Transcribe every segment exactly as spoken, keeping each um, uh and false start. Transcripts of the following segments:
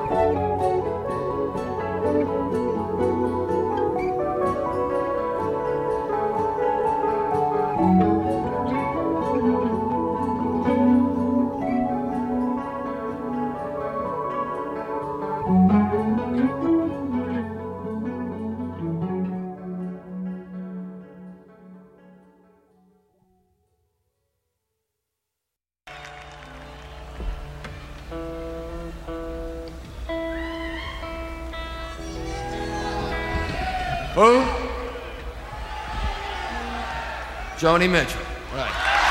Who? Joni Mitchell. Right.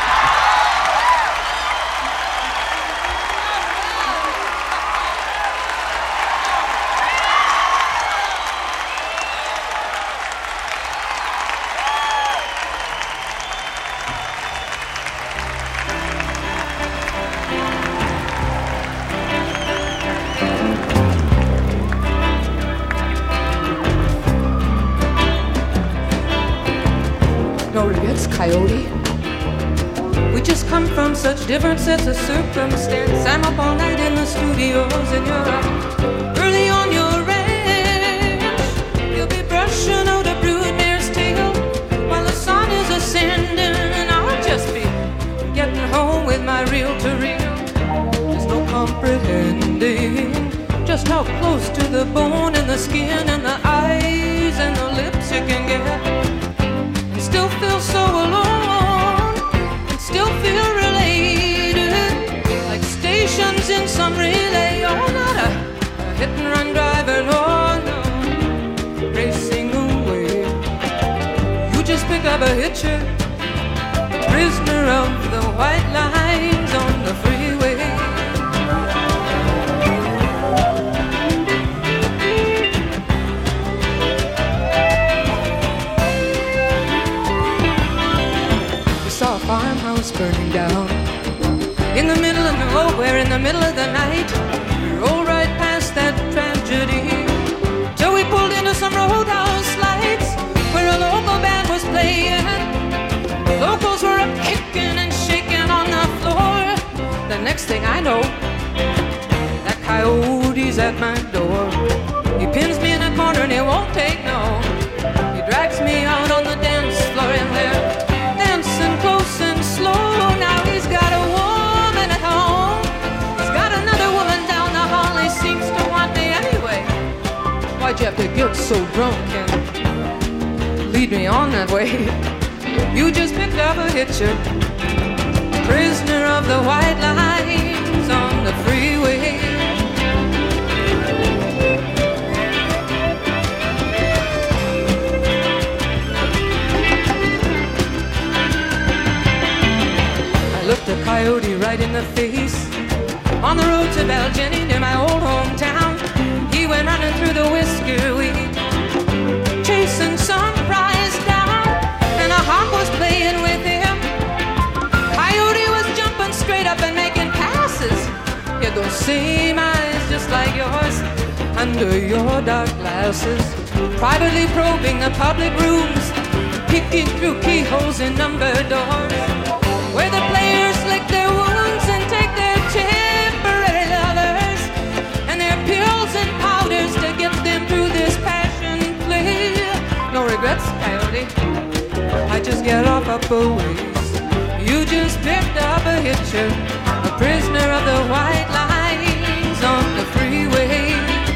Coyote. We just come from such different sets of circumstance. I'm up all night in the studios and you're up early on your ranch. You'll be brushing out a broodmare's tail while the sun is ascending, and I'll just be getting home with my reel-to-reel. There's no comprehending just how close to the bone and the skin and the eyes and the lips you can get. Still feel so alone, and still feel related, like stations in some relay. Oh, not a, a hit and run driver, no, no, racing away. You just pick up a hitcher, a prisoner of the white lines on the freeway. Farmhouse burning down in the middle of nowhere, in the middle of the night. We rolled right past that tragedy till we pulled into some roadhouse lights where a local band was playing. The locals were up kicking and shaking on the floor. The next thing I know, that coyote's at my door. He pins me in a corner and he won't take no. He drags me out on the dance floor and there, close and slow. Now he's got a woman at home. He's got another woman down the hall. He seems to want me anyway. Why'd you have to get so drunk and lead me on that way? You just picked up a hitcher, prisoner of the white lines on the freeway. Looked a coyote right in the face on the road to Balgenie near my old hometown. He went running through the whisker weed, chasing some prize down, and a hawk was playing with him. Coyote was jumping straight up and making passes. He had those same eyes just like yours under your dark glasses, privately probing the public rooms, peeking through keyholes in numbered doors, where the players lick their wounds and take their temporary lovers and their pills and powders to get them through this passion play. No regrets, coyote, I just get off up a ways. You just picked up a hitcher, a prisoner of the white lines on the freeway.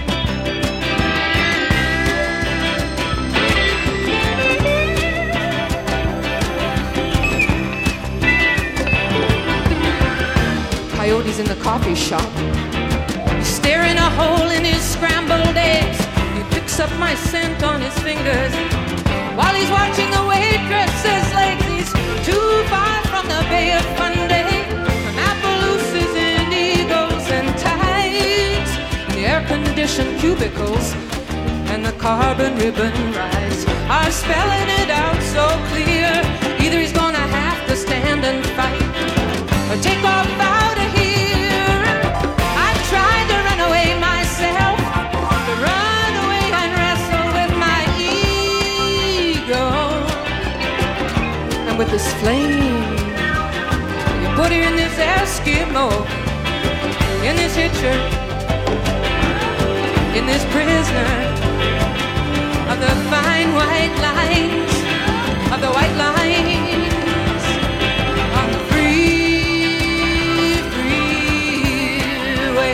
Coyote's in the coffee shop. He's staring a hole in his scrambled eggs. He picks up my scent on his fingers while he's watching the waitress's legs. He's too far from the Bay of Fundy, from Appaloosas and eagles and tides, and the air-conditioned cubicles and the carbon ribbon rides are spelling it out so clear. Either he's gonna have to stand and fight or take off out of here. I tried to run away myself, to run away and wrestle with my ego. And with this flame, you put her in this Eskimo, in this hitcher, in this prisoner of the fine white lines, of the white lines on the free, freeway.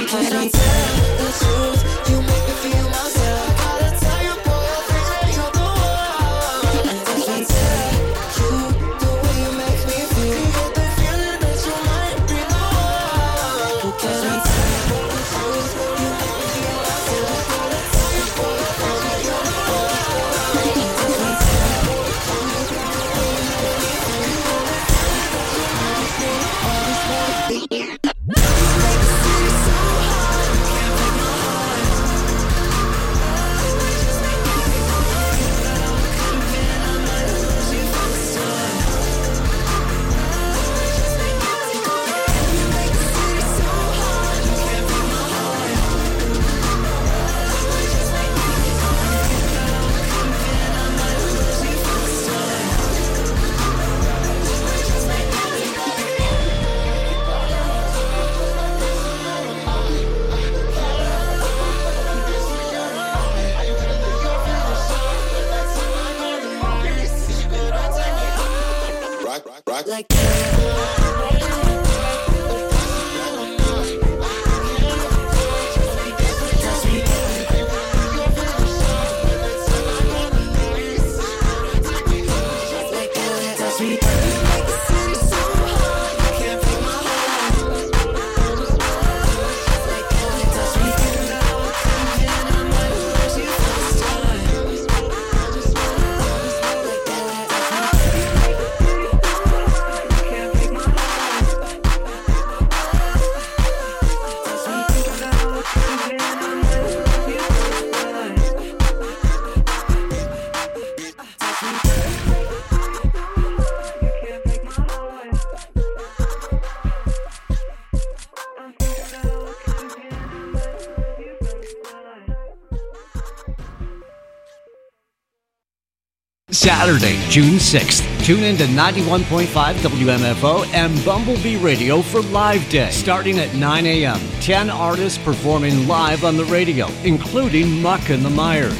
Saturday, June sixth. Tune in to ninety-one point five W M F O and Bumblebee Radio for Live Day. Starting at nine a.m., ten artists performing live on the radio, including Muck and the Myers,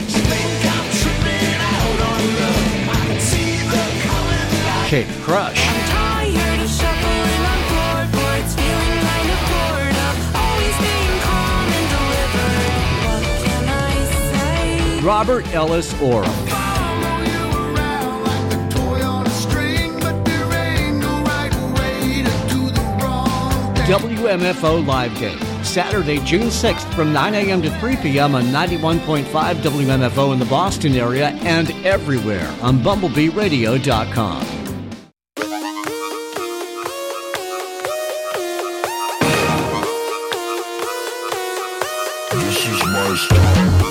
Kate Crush, Robert Ellis Oram, W M F O Live Day, Saturday, June sixth from nine a.m. to three p.m. on ninety-one point five W M F O in the Boston area and everywhere on bumblebee radio dot com. This is my style.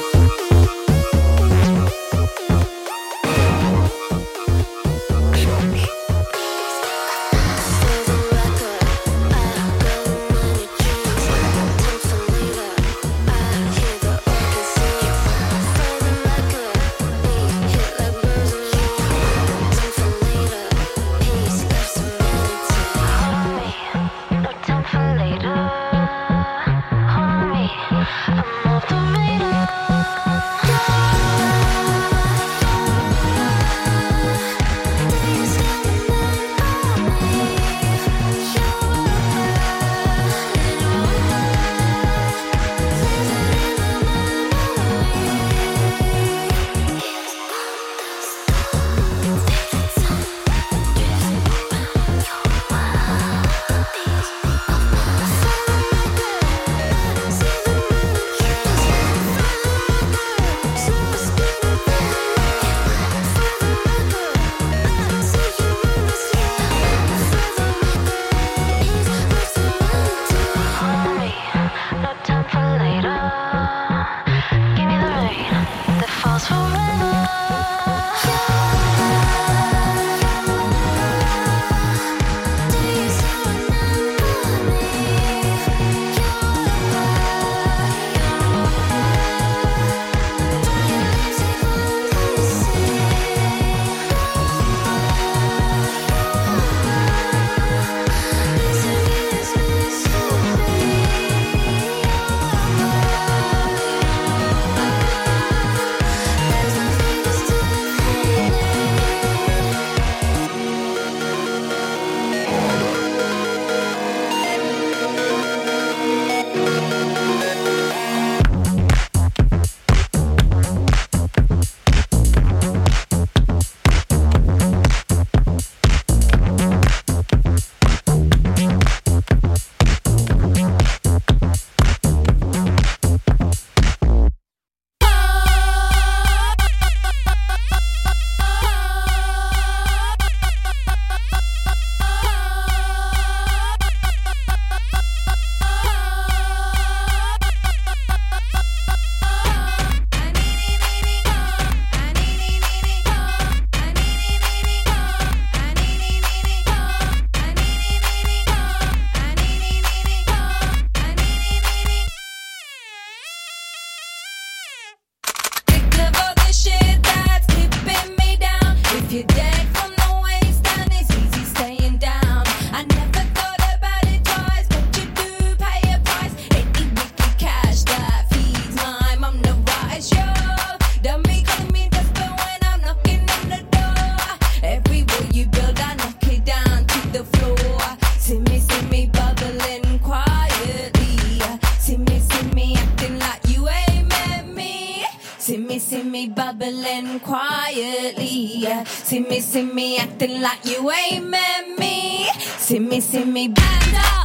me bubbling quietly. See me, see me acting like you ain't met me. See me, see me band up.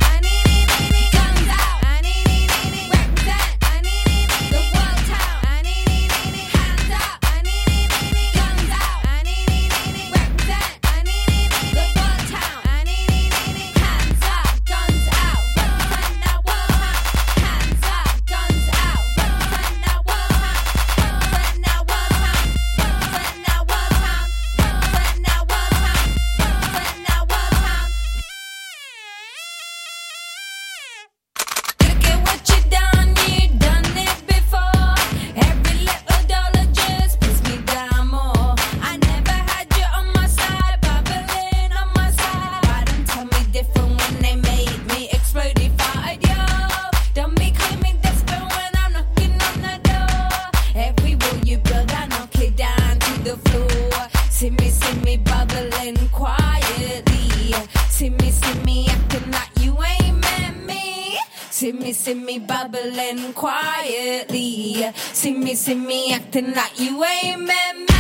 See me bubbling quietly. See me, see me acting like you ain't met me.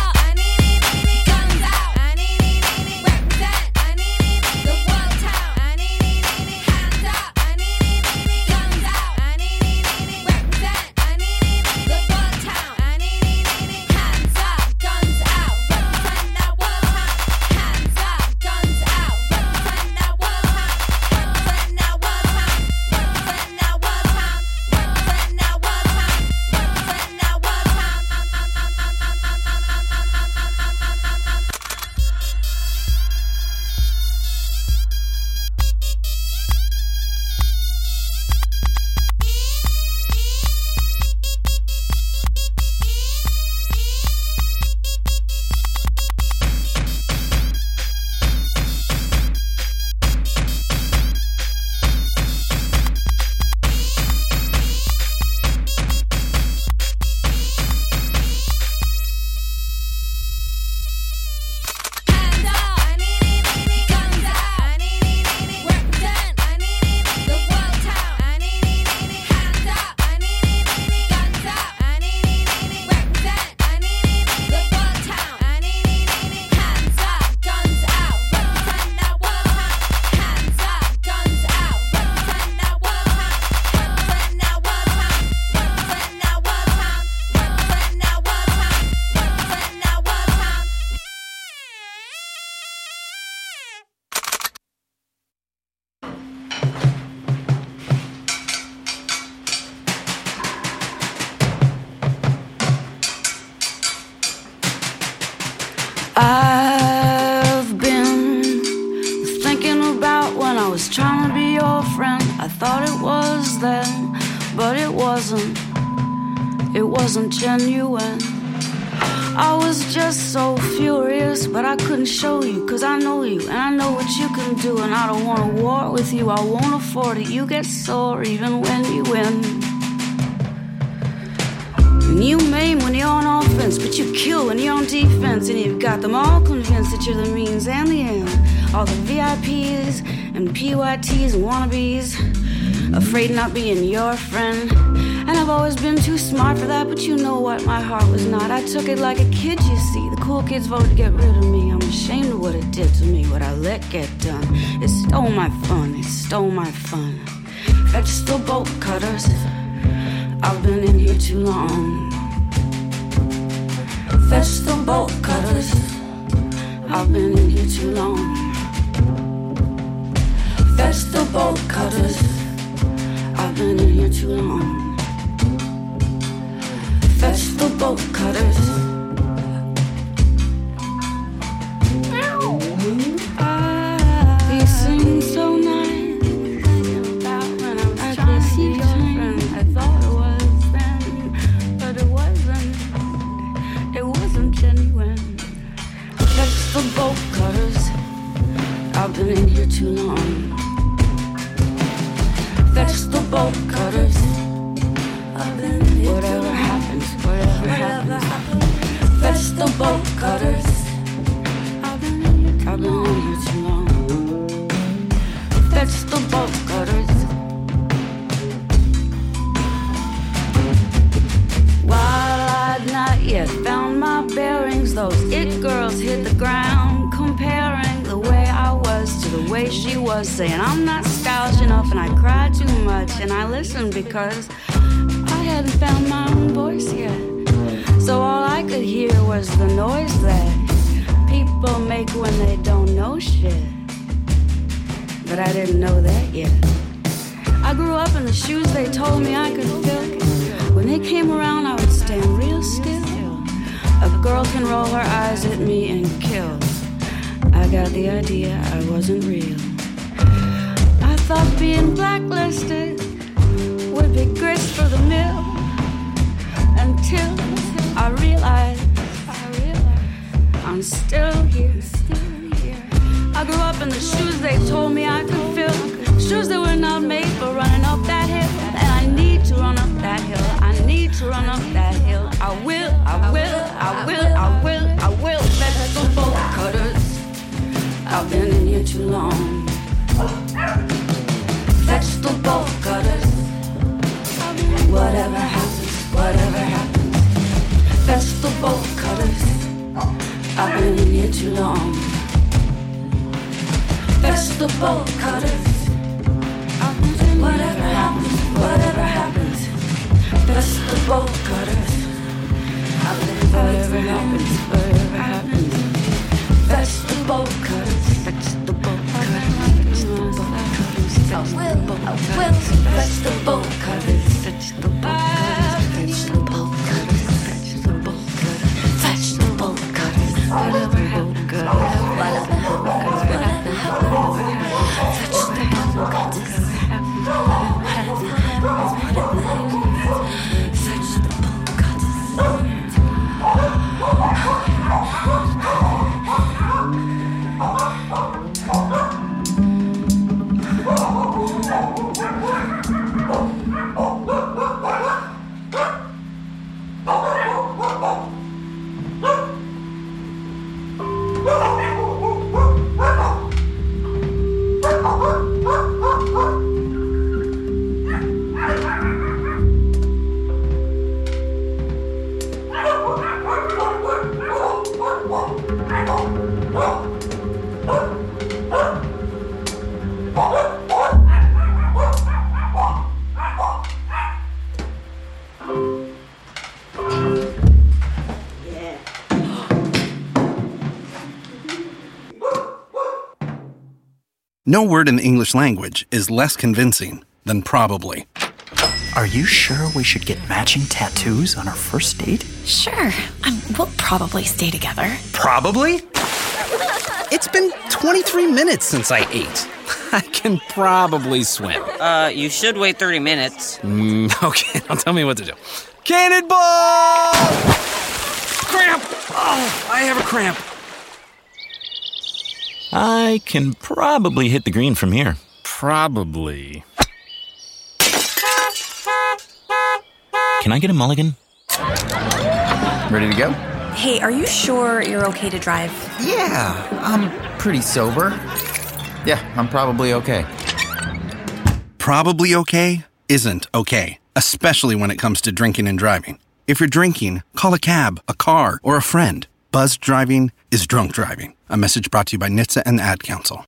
I've been thinking about when I was trying to be your friend. I thought it was then, but it wasn't. It wasn't genuine. I was just so furious, but I couldn't show you, cause I know you, and I know what you can do, and I don't want to war with you, I won't afford it. You get sore even when you win. And you maim when you're on offense, but you kill when you're on defense. And you've got them all convinced that you're the means and the end. All the V I Ps and P Y Ts and wannabes, afraid of not being your friend. And I've always been too smart for that, but you know what, my heart was not. I took it like a kid, you see. The cool kids voted to get rid of me. I'm ashamed of what it did to me, what I let get done. It stole my fun, it stole my fun. Fetch the bolt cutters, I've been in here too long. Fetch the bolt cutters, I've been in here too long. Fetch the bolt cutters, I've been in here too long. Fetch the bolt cutters. You sing so nice. I could see your friend. I thought it was then, but it wasn't. It wasn't genuine. Fetch the bolt cutters. I've been in here too long. Fetch the bolt cutters. Whatever happens, whatever happens. way she was saying I'm not stylish enough and I cry too much. And I listened because I hadn't found my own voice yet. So all I could hear was the noise that people make when they don't know shit. But I didn't know that yet. I grew up in the shoes they told me I could fill. When they came around, I would stand real still. A girl can roll her eyes at me and kill. I got the idea I wasn't real. I thought being blacklisted would be grist for the mill. Until I realized, I realized I'm still here, still here. I grew up in the shoes they told me I could fill. Shoes that were not made for running up that hill. And I need to run up that hill. I need to run up that hill. I will, I will, I will, I will, I will. Vegetable cutters. I've been in here too long. Vegetable cutters. Whatever happens, whatever happens. Vegetable cutters. I've been in here too long. Vegetable cutters. Whatever happens, whatever happens. Vegetable cutters. Whatever happens, whatever happens. Vegetable cutters. Vegetable cutters. Vegetable cutters. Vegetable cutters. Vegetable cutters. Vegetable cutters. Vegetable cutters. Vegetable cutters. Vegetable cutters. Whatever happens, whatever happens, whatever happens. Vegetable cutters. No word in the English language is less convincing than probably. Are you sure we should get matching tattoos on our first date? Sure. Um, we'll probably stay together. Probably? It's been twenty-three minutes since I ate. I can probably swim. Uh, you should wait thirty minutes. Mm, okay, now tell me what to do. Cannonball! Cramp! Oh, I have a cramp. I can probably hit the green from here. Probably. Can I get a mulligan? Ready to go? Hey, are you sure you're okay to drive? Yeah, I'm pretty sober. Yeah, I'm probably okay. Probably okay isn't okay, especially when it comes to drinking and driving. If you're drinking, call a cab, a car, or a friend. Buzzed driving is drunk driving. A message brought to you by N H T S A and the Ad Council.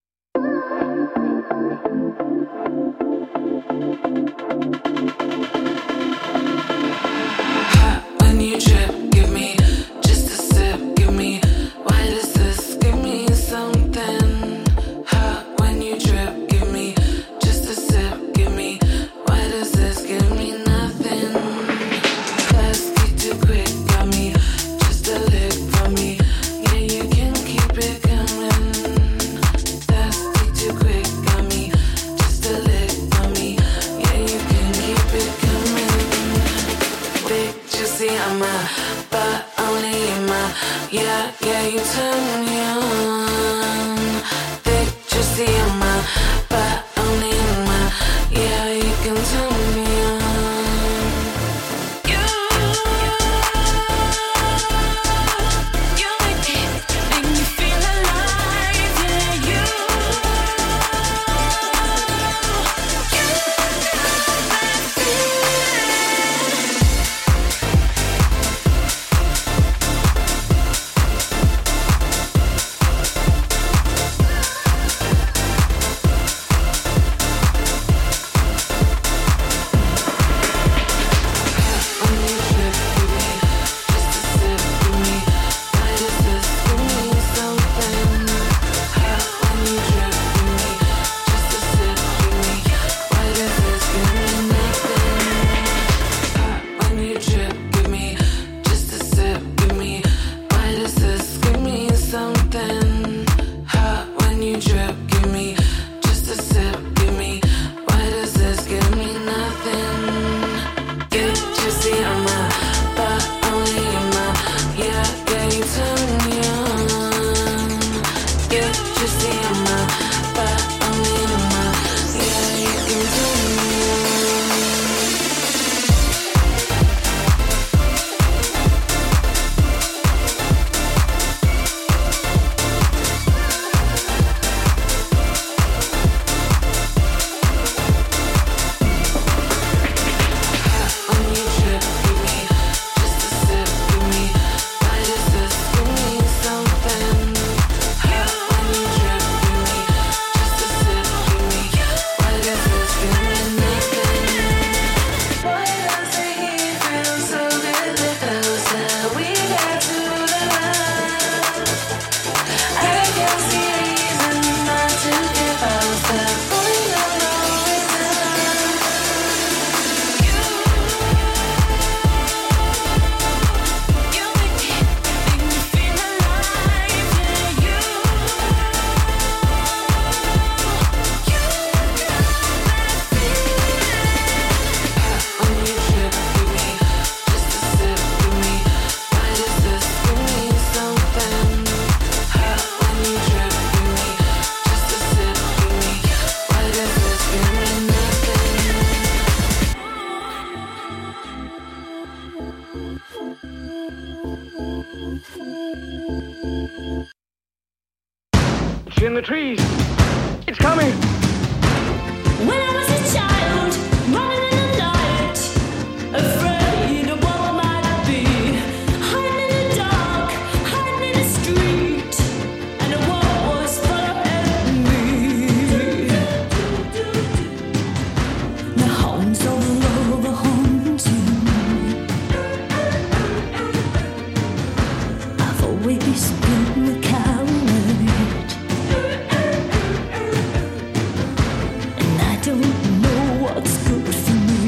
When you trip, give me just a sip, give me, why does this give me something? Hot when you trip, give me just a sip, give me, why does this give me nothing? Classy too quick, got me just a lick from me, yeah you can keep it coming. Classy too quick, got me just a lick from me, yeah you can keep it coming. Big juicy, I'm a, but only in my, yeah, yeah, you turn me on. Big juicy, I'm a, but only in my, yeah, you can turn me on. You, you make me, make me feel alive, yeah, you, you, in the trees. It's coming. When I was a child, running in the night, afraid of what I might be, hiding in the dark, hiding in the street, and the world was following me. The hounds of love are haunting. I've always been the coward. Don't know what's good for me.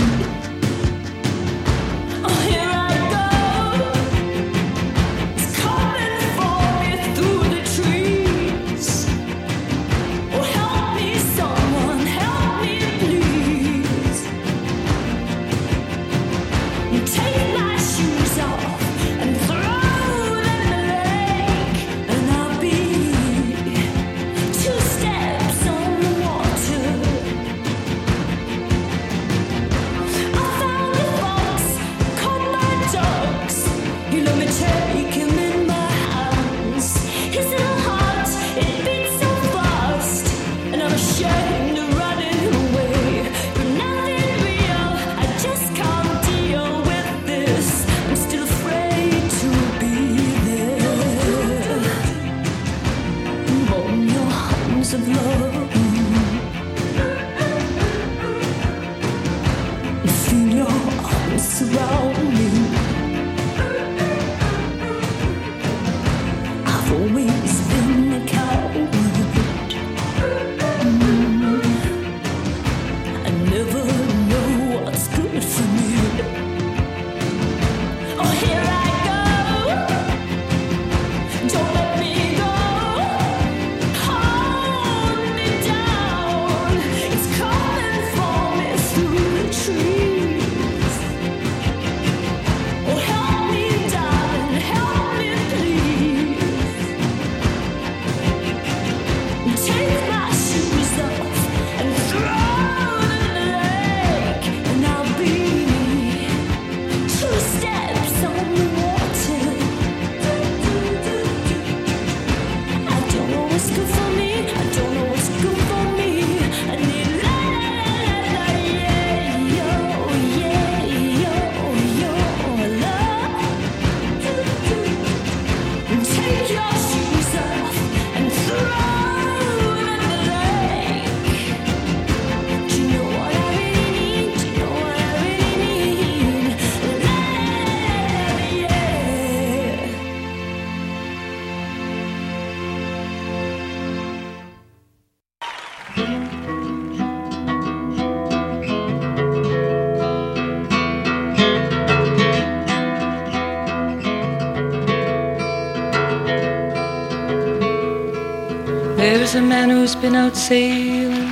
Oh, here I go. It's coming for me through the trees. Oh, help me, someone, help me, please. You take my shoes off and throw them in the lake, and I'll be two steps on the water. You let me take him in my hands. His little heart, it beats so fast, and I'm ashamed of running away. But nothing real, I just can't deal with this. I'm still afraid to be there. On your arms of love, feel your arms surround me. Always been a coward. Mm. I never know what's good for me. Oh, here I go. Don't let me go. Hold me down. It's coming for me through the trees. Oh, help me, darling, help me, please. Take my shoes off and throw them in the lake, and I'll be two steps on the water. I don't know what's good for me. I don't know what's good for me. I need la la la la yeah yo yeah yo yo love. Take your shoes off and throw. There's a man who's been out sailing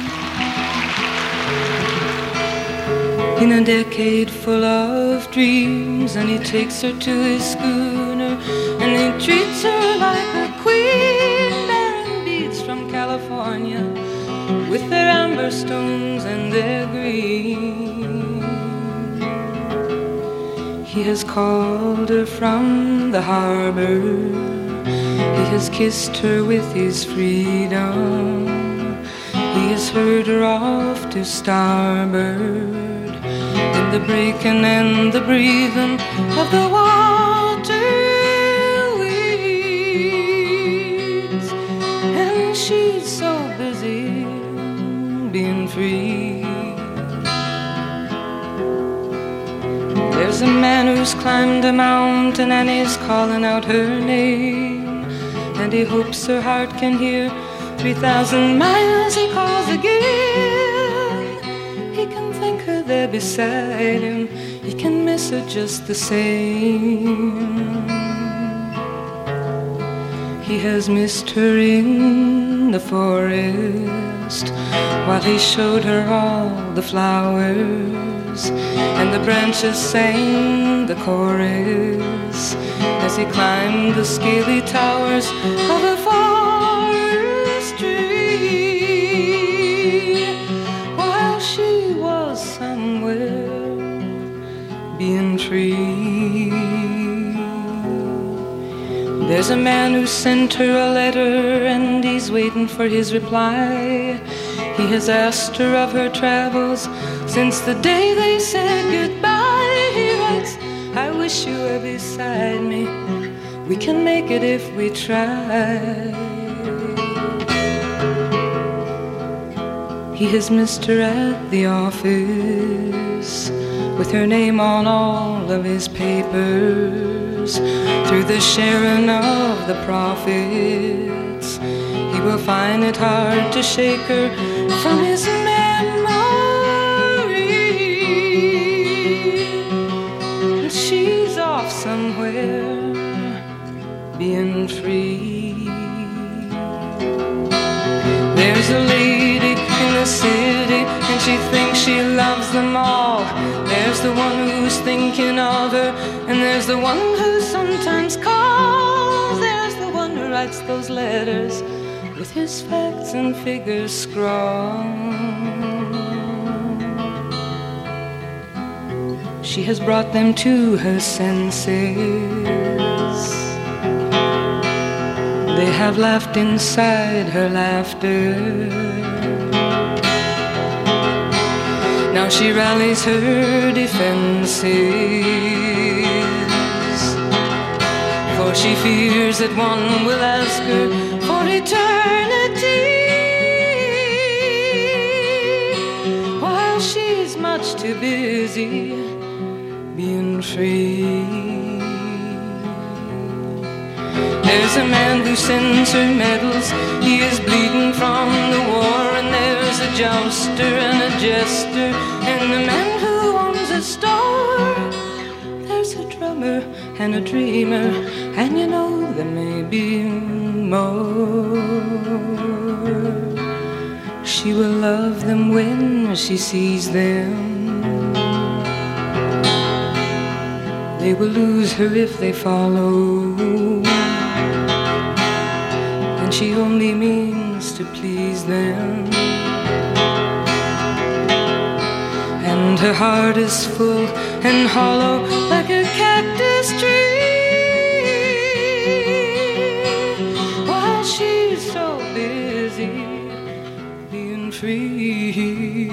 in a decade full of dreams, and he takes her to his schooner and he treats her like a queen, bearing beads from California with their amber stones and their green. He has called her from the harbor. He has kissed her with his freedom. He has heard her off to starboard in the breaking and the breathing of the water weeds. And she's so busy being free. There's a man who's climbed a mountain and he's calling out her name, and he hopes her heart can hear three thousand miles he calls again. He can think her there beside him, he can miss her just the same. He has missed her in the forest while he showed her all the flowers, and the branches sang the chorus as he climbed the scaly towers of a forest tree, while she was somewhere being free. There's a man who sent her a letter and he's waiting for his reply. He has asked her of her travels since the day they said goodbye. He writes, I wish you were beside me. We can make it if we try. He has missed her at the office with her name on all of his papers. Through the sharing of the profits, he will find it hard to shake her from his memory. And she's off somewhere, being free. There's a lady in the city and she thinks she loves them all. There's the one who's thinking of her, and there's the one who sometimes calls. There's the one who writes those letters with his facts and figures scrawled. She has brought them to her senses. They have laughed inside her laughter. Now she rallies her defenses, for she fears that one will ask her for eternity, while she's much too busy being free. There's a man who sends her medals. He is bleeding from the war. And there's a jouster and a jester, and a man who owns a store. There's a drummer and a dreamer, and you know there may be more. She will love them when she sees them. They will lose her if they follow. She only means to please them, and her heart is full and hollow like a cactus tree, while she's so busy being free.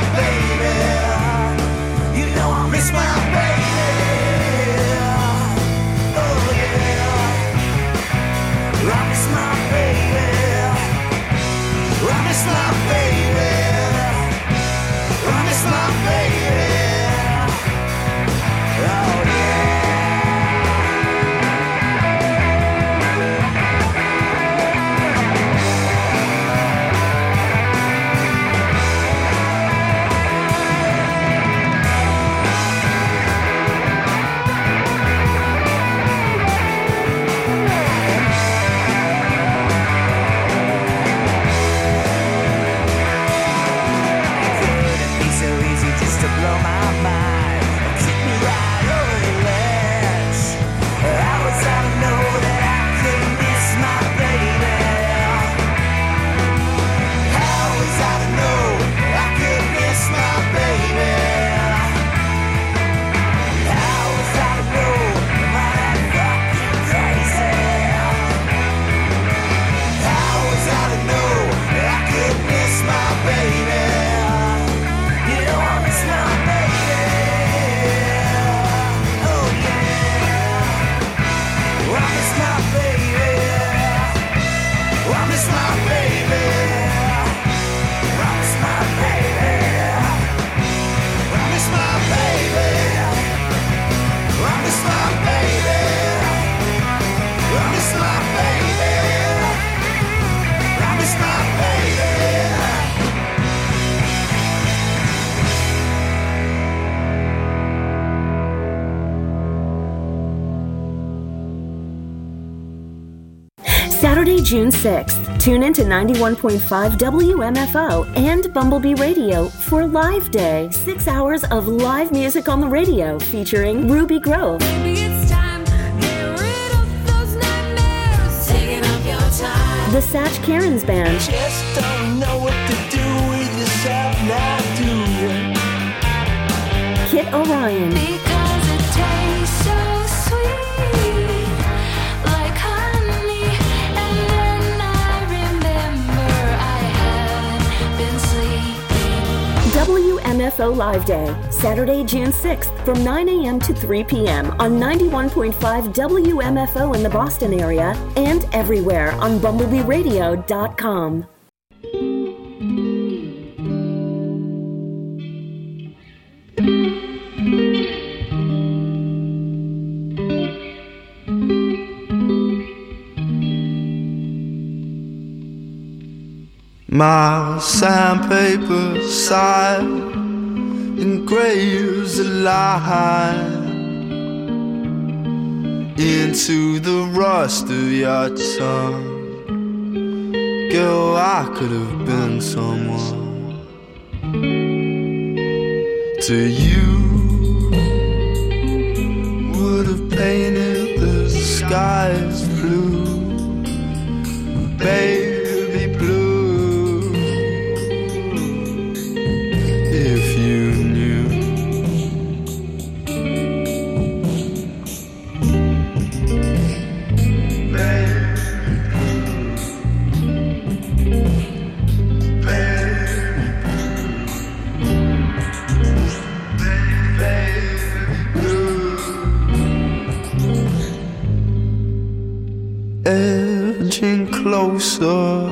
Miss my baby. Saturday, June sixth. Tune in to ninety-one point five W M F O and Bumblebee Radio for Live Day. Six hours of live music on the radio featuring Ruby Grove, Maybe it's time, get rid of those nightmares, taking up your time. the Satch Karen's Band, Just don't know what to do with yourself now, do you? Kit Orion, Because it tastes so sweet, like honey, and then I remember I haven't been sleeping. W M F O Live Day, Saturday, June sixth from nine a.m. to three p.m. on ninety-one point five W M F O in the Boston area and everywhere on bumblebee radio dot com. My sandpaper side engraves a line into the rust of your tongue. Girl, I could have been someone to you. Would have painted the skies blue, baby blue. If you knew, edging closer,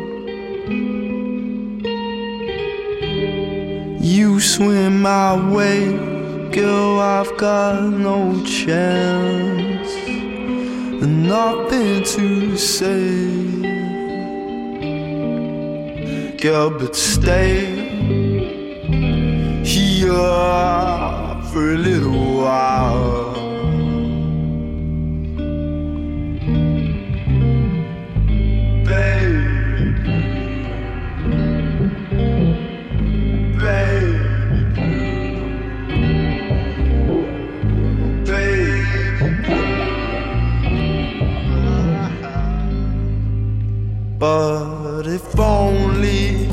you swim my way, girl, I've got no chance, and nothing to say, girl, but stay here for a little while. But if only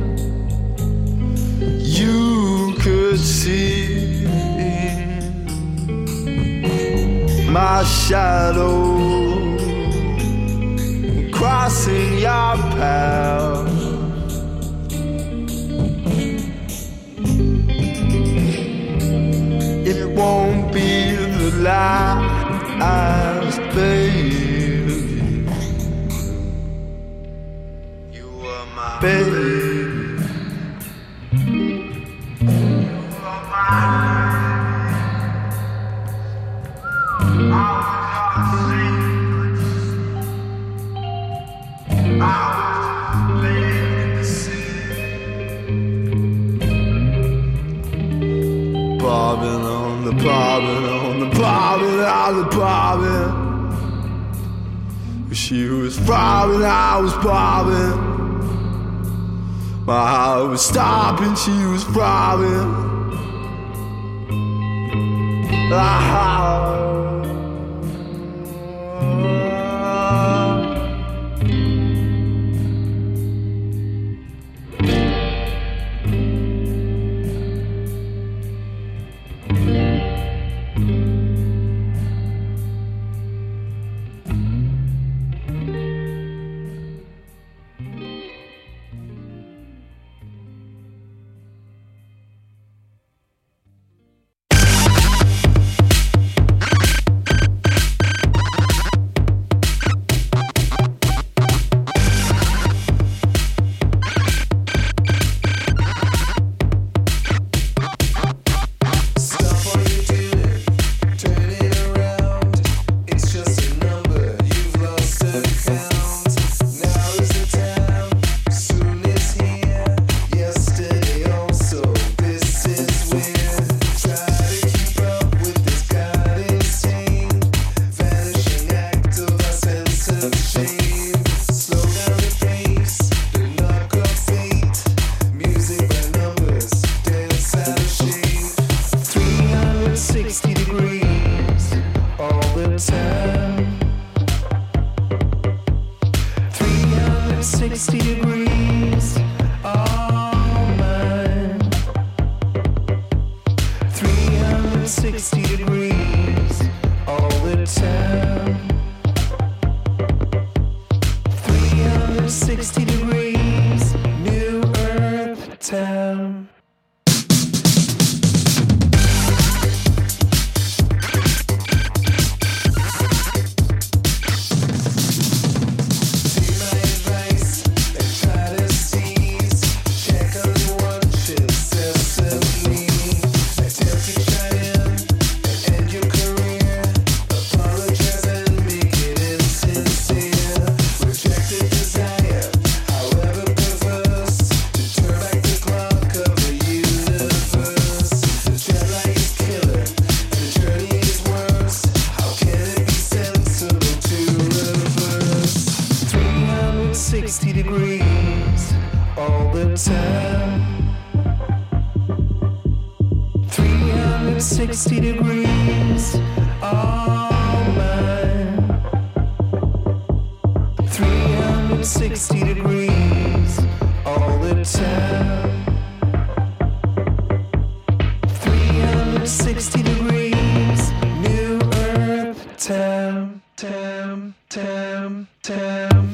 you could see my shadow crossing your path, it won't be the last, baby. Baby, bobbing on the bobbing on the bobbing on the bobbing. She was bobbing, I was bobbing. My heart was stopping, she was throbbing. Ah. sixty degrees, all mine. three hundred sixty degrees, all the time. three hundred sixty degrees, New Earth town. sixty degrees, all the time. three hundred sixty degrees, all mine. three hundred sixty degrees, all the time. three hundred sixty degrees, New Earth town, town, town, town.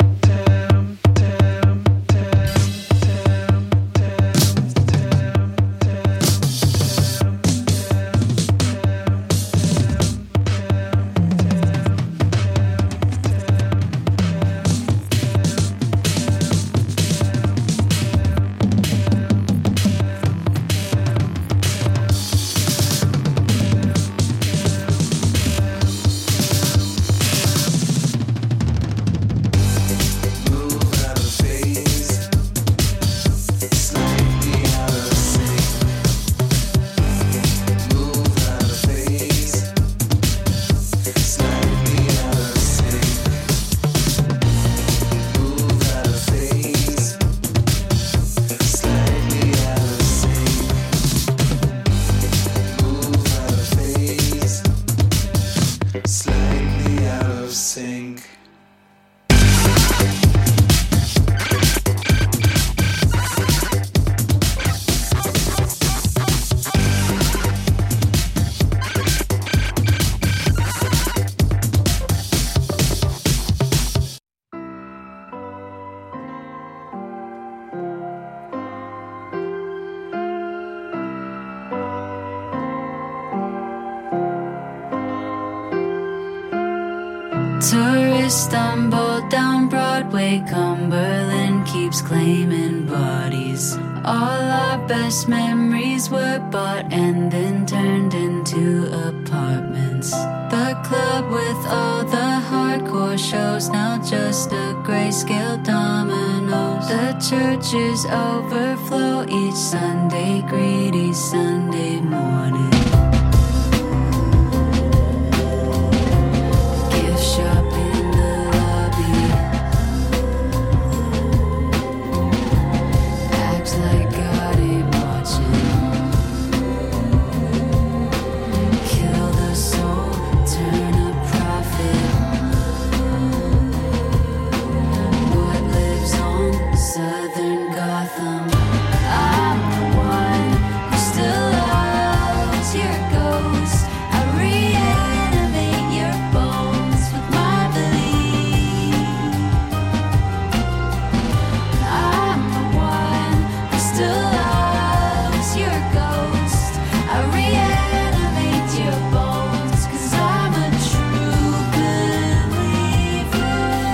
Tourists stumble down Broadway, Cumberland keeps claiming bodies. All our best memories were bought and then turned into apartments. The club with all the hardcore shows, now just a grayscale dominoes. The churches overflow each Sunday, greedy Sunday morning. Southern Gotham, I'm the one who still loves your ghost. I reanimate your bones with my belief. I'm the one who still loves your ghost. I reanimate your bones 'cause I'm a true believer.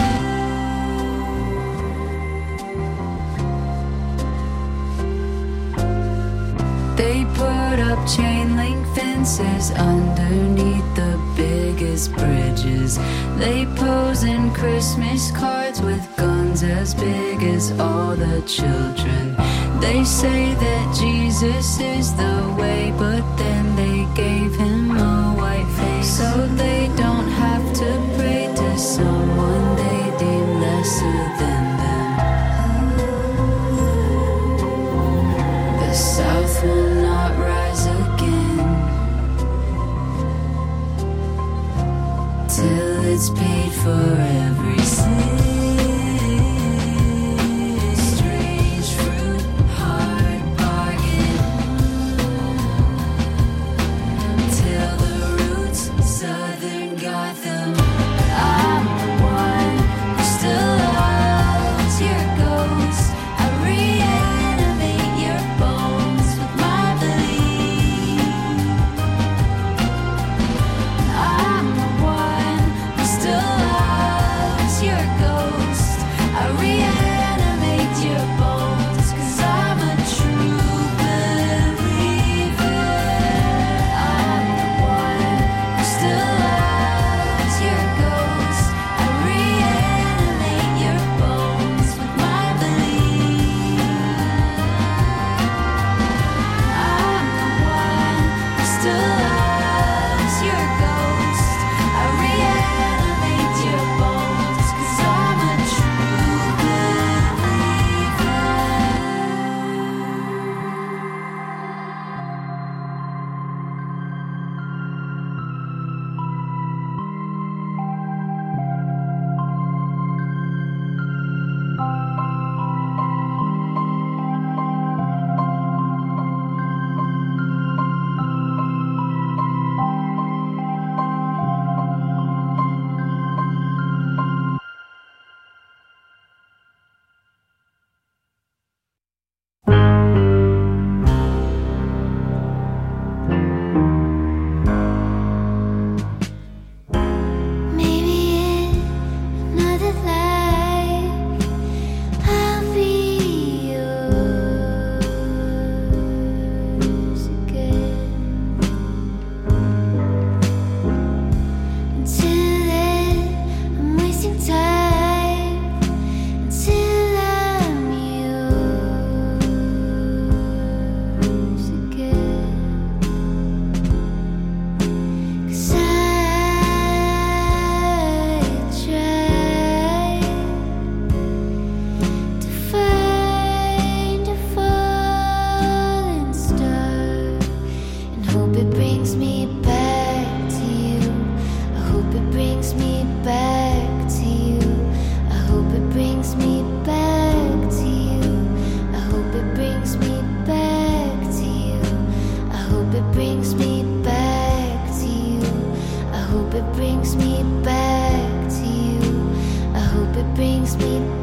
They put up chain link fences underneath the biggest bridges. They pose in Christmas cards with guns as big as all the children. They say that Jesus is the way, but then they gave him a white face, so they don't have to pray to someone they deem lesser than them. The South will not rise again till it's paid for every sin. hope it brings me back to you. I hope it brings me